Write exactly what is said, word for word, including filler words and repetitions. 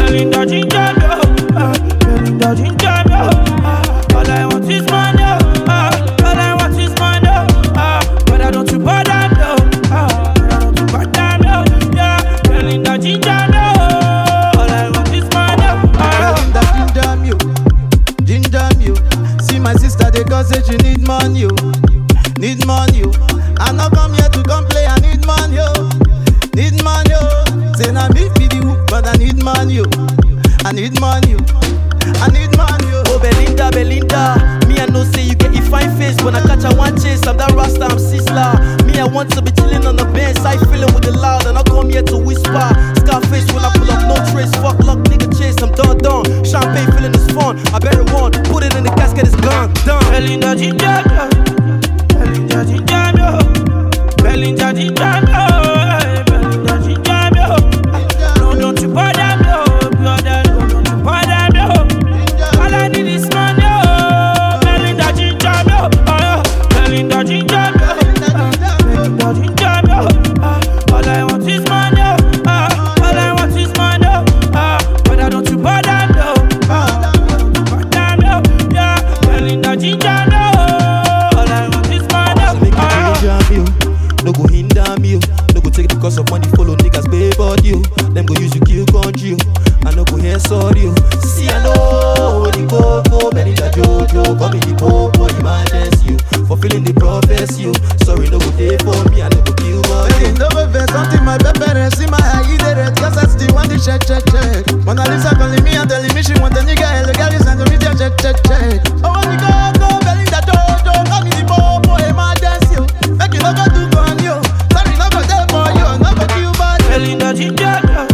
Belinda ginger me, uh, Belinda ginger me, uh, all I want is money, uh, all I want is money, uh, but I don't you bother me, uh, but I don't you bother me, yeah, Belinda ginger me, all I want is money, uh, Belinda ginger me, ginger me. See my sister, they go say she need money, need money. I not come here to come play, I need money, need money. Say na me be the hook, but I need money, I need money, I need money. Oh Belinda, Belinda, me I know say you get your fine face. When I catch a one chase, I'm that Rasta, I'm Sisla. Me I want to be chilling on the bench, I feeling with the loud, and I come here to whisper. Scarface when I pull up, no trace. Fuck luck, nigga chase, I'm done done. Champagne feeling is fun, I better one. Put it in the casket, it's gone done. Belinda ginger me, Belinda ginger me, Belinda ginger me, Belinda ginger me. No, don't you bother me, brother. No, don't you bother me. All I need is money, Belinda ginger me, Belinda ginger me, Belinda ginger me. All I want is money, all I want is money, but don't you bother me, bother me, yeah, Belinda ginger me. All I want is money. So make you ginger me, no go hinder me, no go take the cost of money, follow niggas pay body, them go use you kill country, I no go hear sorry. See I know the coco, Belinda Jojo, call me the popo, emergency, fulfilling the prophecy. Sorry no go day for me, I no go kill body. No go vex, something my pepper, see my eye, the red, cause I still want the check, check, check. Mona Lisa calling me and telling me she want a nigga, hello, girl, you send me the check, check, check. Oh, when you go, go, Belinda Jojo, call me the popo, emergency, make you no go do gun, yo. Sorry, no go there for you, no go kill body. Belinda ginger me.